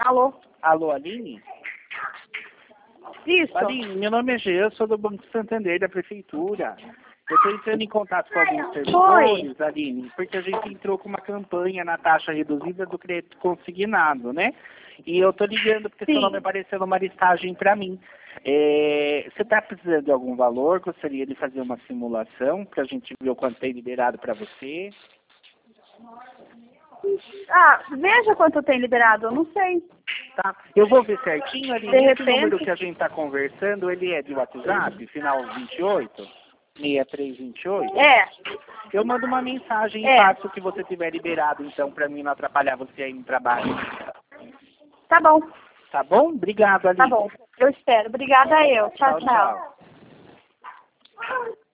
Alô? Alô, Aline? Isso. Aline, meu nome é Jean, sou do Banco Santander, da Prefeitura. Eu estou entrando em contato com alguns servidores, Aline, porque a gente entrou com uma campanha na taxa reduzida do crédito consignado, né? E eu estou ligando porque seu nome apareceu numa listagem para mim. Você está precisando de algum valor? Gostaria de fazer uma simulação para a gente ver o quanto tem liberado para você? Ah, veja quanto tem liberado, eu não sei. Tá. Eu vou ver certinho, Aline. De Esse número repente... que a gente está conversando, ele é de WhatsApp, final 28? 6328? É. Eu mando uma mensagem e faço o que você tiver liberado, então, para mim não atrapalhar você aí no trabalho. Tá bom. Tá bom? Obrigado, Aline. Tá bom. Eu espero. Obrigada eu. Tchau, tchau.